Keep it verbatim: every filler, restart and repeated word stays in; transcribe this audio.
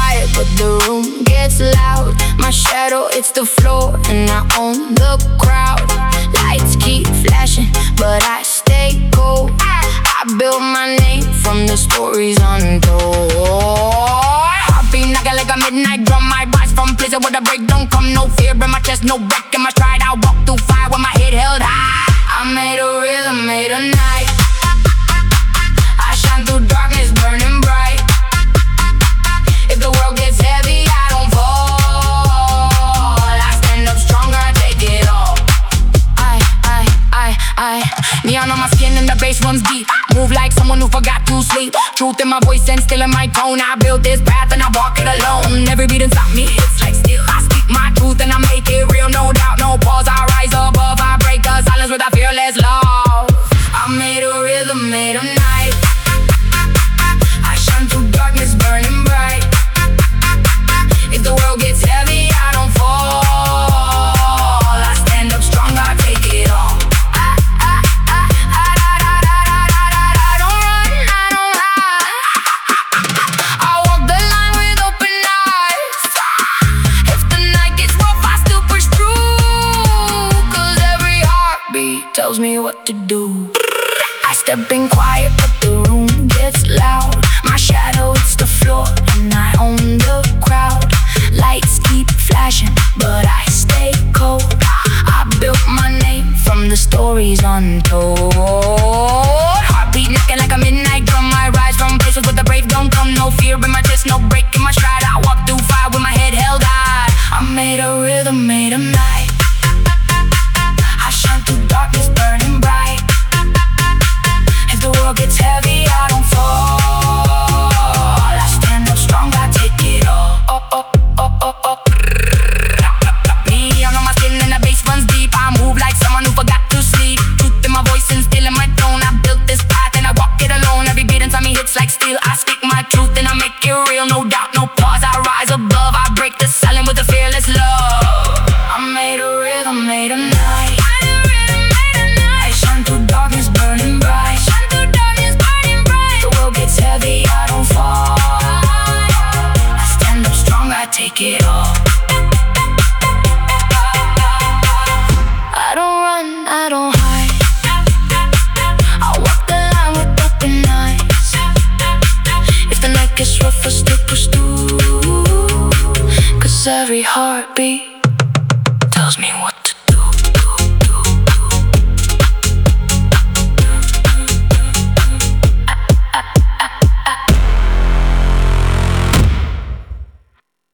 quiet, but the room gets loud. My shadow, it's the floor, and I own the crowd. Lights keep flashing, but I stay cold. I built my name from the stories untold. Heartbeat knocking like a midnight drum. My rise from places where the break don't come. No fear in my chest, no break in my stride. I walk through fire with my head held high. I made a rhythm, made a night. I shine through darkness, burning bright. If the world gets heavy, I don't fall. I stand up stronger, I take it all. I, I, I, I Neon on my skin and the bass runs deep. Move like someone who forgot to sleep. Truth in my voice and still in my tone. I built this path and I walk it alone. Every beat inside me hits like steel. I speak my truth and I make it real. No doubt, no pause, I rise above. I break the silence with a fearless love. I made a rhythm, made a night. I shine through darkness, burning bright. If the world gets heavy, I don't fall. I stand up strong, I take it all. I, I, I, I, I, I, I, I don't run, I don't hide. I walk the line with open eyes. If the night gets rough, I still push through. Cause every heartbeat tells me what to do. I step in quiet, but the room gets loud. My shadow, it's the floor, and I own the crowd. Lights keep flashing, but I stay cold. I built my name from the stories untold. Heartbeat knocking like a midnight drum. I rise from places where the brave don't come. No fear in my chest, no break in my stride. I walk through fire with my head held high. I made a rhythm, made a night. I shine through darkness, burning bright. If the world gets heavy, I don't fall. I stand up strong, I take it all. Oh, oh, oh, oh, oh. Me, I'm on my skin and the bass runs deep. I move like someone who forgot to sleep. Truth in my voice and still in my tone. I built this path and I walk it alone. Every beat inside me hits like steel. I speak my truth and I make it real. No doubt, no pause, I rise above. I break the silence with a fearless love. I made a rhythm, made a night. I shine through darkness, burning bright. The world gets heavy, I don't fall. I stand up strong, I take it all. I don't run, I don't hide. I walk the line with open eyes. If the night gets rough, I still push through. Cause every heartbeat tells me what